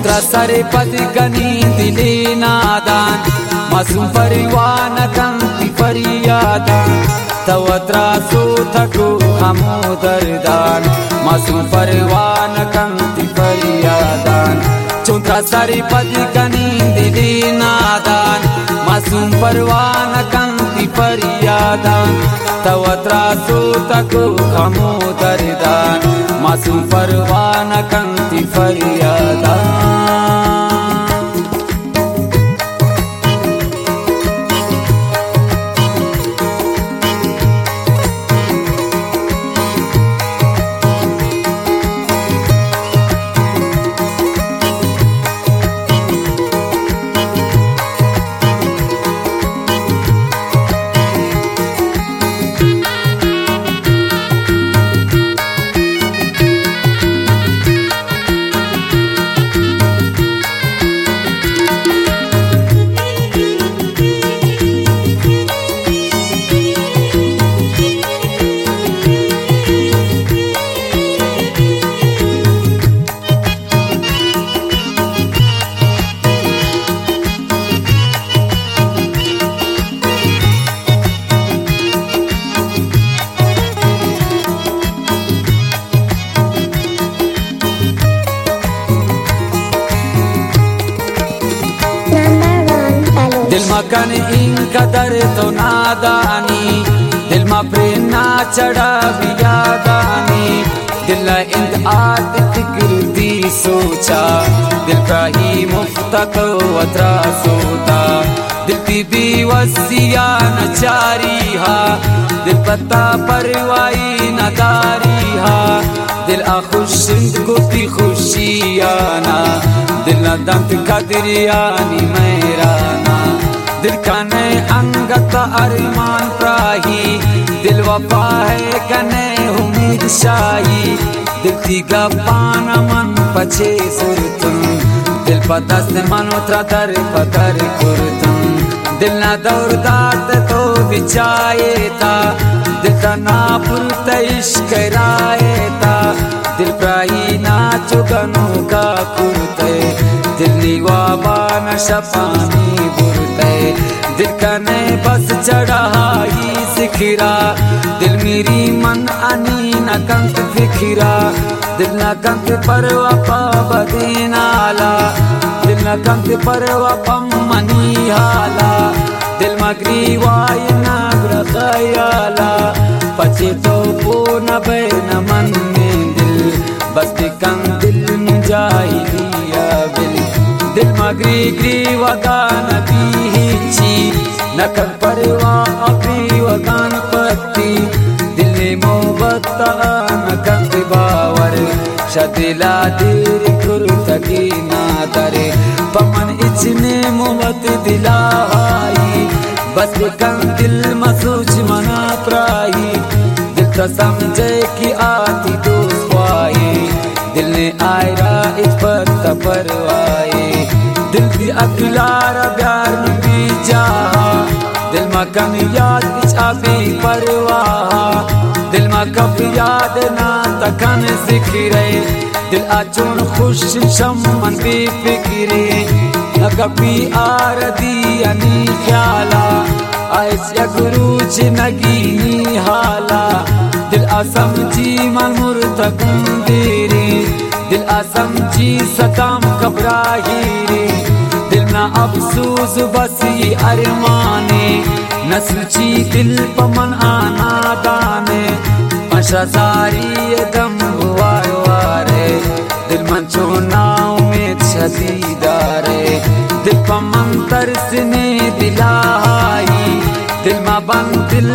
चौंतरा सरे पद गनी दिले नादान मासूम परिवान कंति फरियादान तवत्रा सो थको हमो दर्दान मासूम परिवान कंति फरियादान चौंतरा सरे पद गनी दिले नादान मासूम परवान कंति फरियादान तवत्रा सो थको हमो दर्दान मासूम परवान कंति फरियादान दिल मकन इनका दर तो नादानी दिल मा प्रेरणा चढ़ा बियादानी दिल इंद आद फिक्र दी सोचा दिल का ही मुफ्त को वतरा सोता दिल की बेवसिया नचारी हा दिल पता परवाई नदारी हा दिल आखुशिंद को ती खुशियाना दिल ना दंत कदरियानी मैराना दिल कने अंगत अरमान प्राही दिल वफा है कने उम्मीद शाही दिल ती गपान मन पछे सुरतुम दिल पदस्त मनोत्रा दर पदर कुरतुम दिल ना दौर दात तो बिचाए था दिल का ना पुरत इश्क राए था दिल प्राही ना चुगनों का कुरते दिल नीवा न शपानी बुरते दिल कने बस चढ़ाई सिखरा दिल मेरी मन अनी न कंत फिखरा दिल न कंत परवा पाबदी नाला दिल न कंत परवा पमनी हाला दिल मगरी वाय नाग्र खयाला पचे तो पो न बे न मन में दिल बस कं दिल मुजाहिदिया बिल दिल मगरी ग्री वगान बीची नकल परवा अपनी वगान पत्ती दिल ने मोहब्बत नकल बावर शदिला देर कुर्तगी नादरे पमन इचने मोहब्बत दिलाई बस कं दिल मसूज मना प्राही दिल तो समझे कि आती दोस्वाई दिल ने आयरा इस पर परवाए दिल की अखिलार प्यार में बीजा दिल मा कन याद इच अभी परवाह दिल मा कब याद ना तकन जिक्रे दिल आचुन खुश शमन बेफिक्रे न कभी आरदी अनी ख्याला ऐसे गुरुज नगीनी हाला दिल आसम जी मनमुर तकुंदेरे दिल आसम जी सताम कबराहीरे दिल ना अफसोस बसी अरमाने न सूची दिल पमन आना दाने मशाजारी दम वार वारे दिल मन चोनाव में छदीदारे दिल पमन तरसने दिलाई दिल मा बन दिल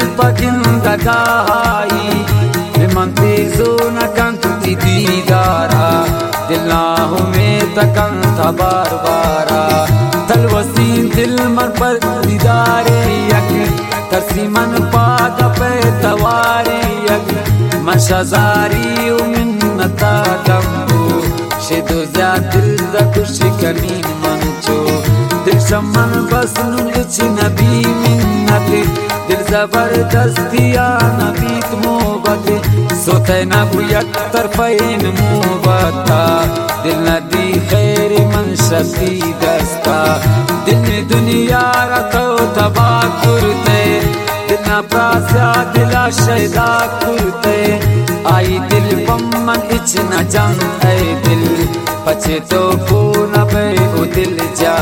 पगिंदगाई दिल मन तेजो न कंती दीदारा दिल नाहु में तकंत बार बारा तलवसी दिल मन पर दीदारे यक तरसी मन पाद पे तवारे यक मशाजारी उमिन्नता कम्बू शेदो जा दिल दा खुशी कनी मंचो दिल शमन बस नुन इच नबी मिन्नत दिल जबरदस्तिया नबीत मोहब्बत सोते न बुयक तरफैन मोहब्बता दिल नदी खैर मन शक्ति दस्ता दिल में दुनिया रखो तबा कुरते दिल ना प्रास्या दिला शैदा कुरते आई दिल पम्मन इचना जंग है दिल पचे तो को न बे ओ दिल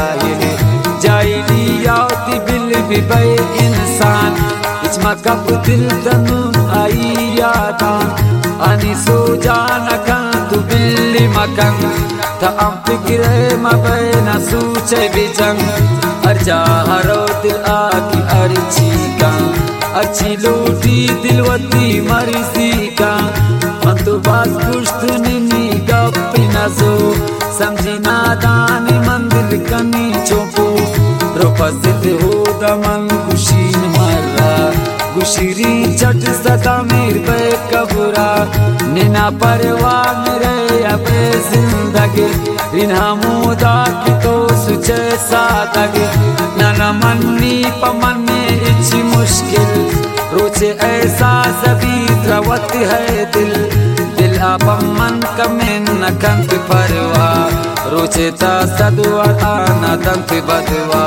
जाहिली याती बिल भी बे इंसान इचमा कब दिल तनु आई यादान ani sujana kan tu billi makan ta am fikre ma baina suche bijang arja haro dil aki archi kan archi luti dilwati marisi kan man tu bas kusht nini gappi nazo samjhi nadani mandil kani chopu ropasit ho daman kushin marra गुशरी चट सदा मेर पे कबूरा निना परवाह मेरे अबे जिंदगी रिन्हा मुदा की तो सुचे सादगी नाना मन्नी पमन्ने इच्छी मुश्किल रोचे ऐसा सभी द्रवत है दिल अपमन कमें न कंत परवाह रोचे ता सदवा आना दंत बदवा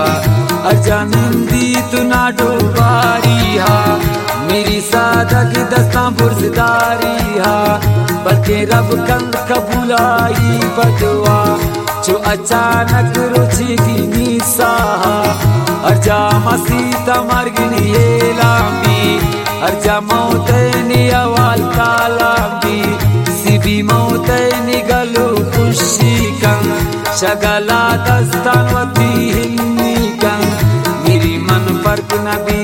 अजानिंदी तू ना डूबारी हा मेरी सादगी दस्तां बुर्जदारी हा बल्कि रब कल कबूलाई बदवा जो अचानक रुचि की निसाहा अर्जा मसीता मरगनी ये लामी अर्जा मौतनी अवाल कालामी सिबी मौतनी गलू खुशी कं शगला दस्तान वती हिन्नी कं मेरी मन फर्क नबी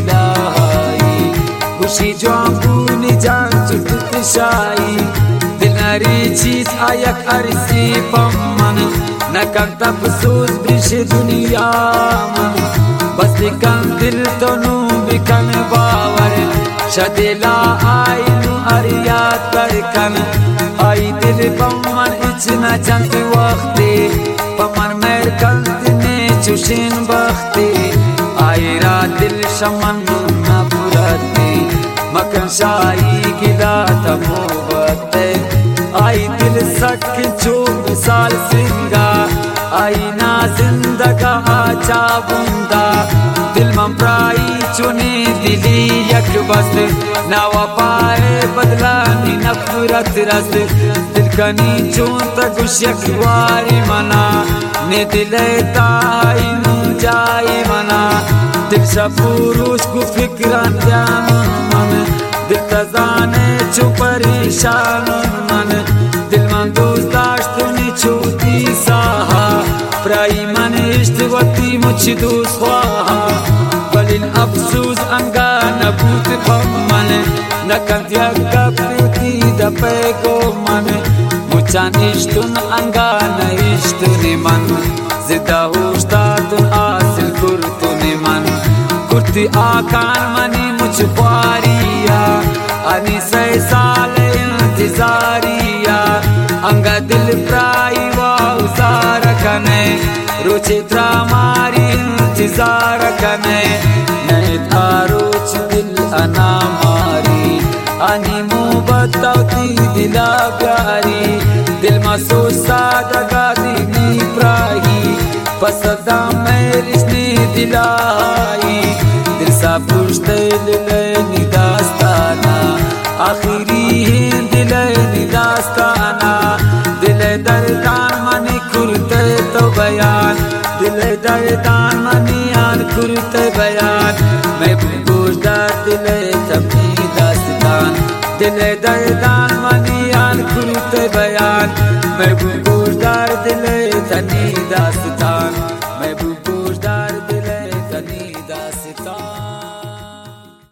दिलाई खुशी जो आंबूनी जान चुटत शाई दिनारी चीज आयक अरसी पम्मन नकं तफसूस ब्रिश दुनिया मन बस लिकन दिल तो नू बिकन बावर शदेला आई नू अरिया तरकन आई दिल पम्मन इचना जंत वक्ती पम्मन मेर कंत ने चुशिन बख्ती आई रा दिल शमन न पुरती मकन शाही गिला तमोबते आई दिल सक जो मिसाल सिंगा आई ना जिंदगा आचा बुंदा दिल ममराई चुनी दिली यक बस ना वफाए बदला नी नफरत रस दिल कनी चूं तगुश यकवारी मना ने दिले ताई नू जाई मना दिल शपुरुष को फिक्रान जान मन दिल तजाने चु परेशान मन दिल मन दोस्ताश तुनी छूती साहा प्राई मन इश्तवती मुझ दुस्वाहा बलिन अफसूस अंगा नबूत पम्मन नकंत यक्का प्रीति दपे को मन मुचान इश्तुन अंगा न इश्तुनि मन जिदा हुश्तातुन आसिल कुर्तुनि मन कुर्ती आकान मनी मुझ पारिया अनि सै साल इंतजारिया अंगा दिल प्राई वाउजार कने रुचि त्रामारी इंतजार कने नहीं तारोच दिल अना मारी अनि मुबत्तौती दिला प्यारी दिल मसो सादगा दीनी प्राही पसदा मेरिस्नी दिलाई दिल सा पुश्ते दिले निदास्ताना आखिरी दिले निदास्ताना दिले दर्दान मनी खुरते तो बयान दिले दर्दान मनी आन खुरते बयान मैं बुगुजदार दिले तभी दास्तान दिले दर्दान मनी आन खुरते बयान मैं बुगुजदार दिले तनी दास्तान